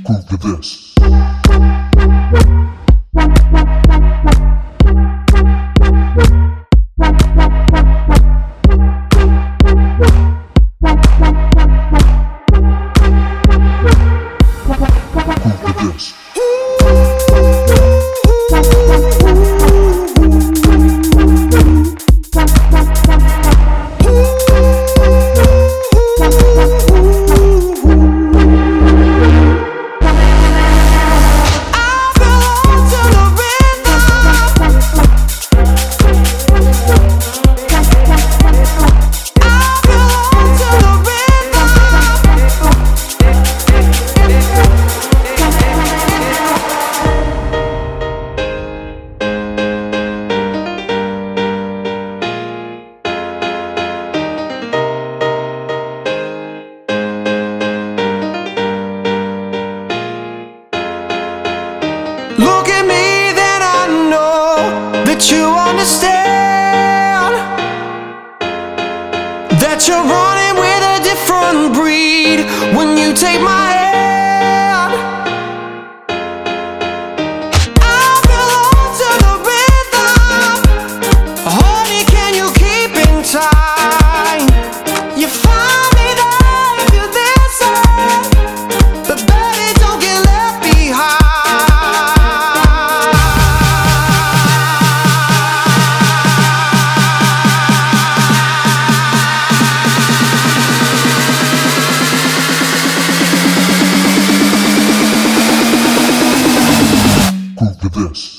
Groove to this. Look at me, then I know that you understand that you're running with a different breed when you take my hand. I belong to the rhythm. Honey, can you keep in time? You find me there if you listen, but baby, don't get left behind. Groove to this.